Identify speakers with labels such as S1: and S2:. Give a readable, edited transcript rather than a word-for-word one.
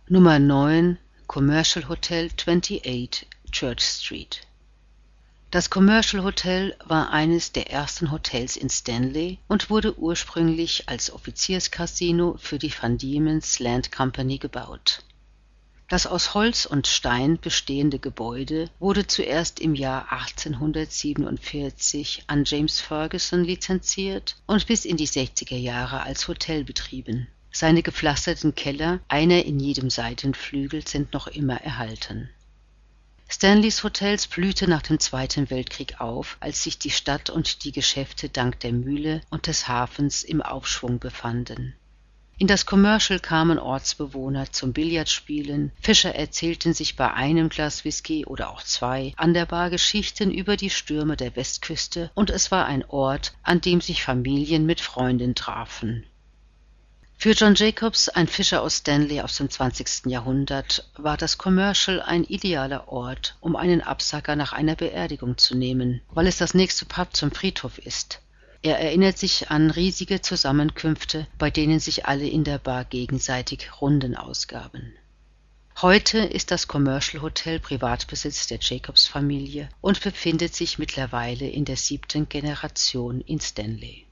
S1: Nummer 9 Commercial Hotel 28 Church Street. Das Commercial Hotel war eines der ersten Hotels in Stanley und wurde ursprünglich als Offizierscasino für die Van Diemen's Land Company gebaut. Das aus Holz und Stein bestehende Gebäude wurde zuerst im Jahr 1847 an James Ferguson lizenziert und bis in die 60er Jahre als Hotel betrieben. Seine gepflasterten Keller, einer in jedem Seitenflügel, sind noch immer erhalten. Stanleys Hotels blühte nach dem Zweiten Weltkrieg auf, als sich die Stadt und die Geschäfte dank der Mühle und des Hafens im Aufschwung befanden. In das Commercial kamen Ortsbewohner zum Billardspielen, Fischer erzählten sich bei einem Glas Whisky oder auch zwei an der Bar Geschichten über die Stürme der Westküste, und es war ein Ort, an dem sich Familien mit Freunden trafen. Für John Jacobs, ein Fischer aus Stanley aus dem 20. Jahrhundert, war das Commercial ein idealer Ort, um einen Absacker nach einer Beerdigung zu nehmen, weil es das nächste Pub zum Friedhof ist. Er erinnert sich an riesige Zusammenkünfte, bei denen sich alle in der Bar gegenseitig Runden ausgaben. Heute ist das Commercial Hotel Privatbesitz der Jacobs-Familie und befindet sich mittlerweile in der 7. Generation in Stanley.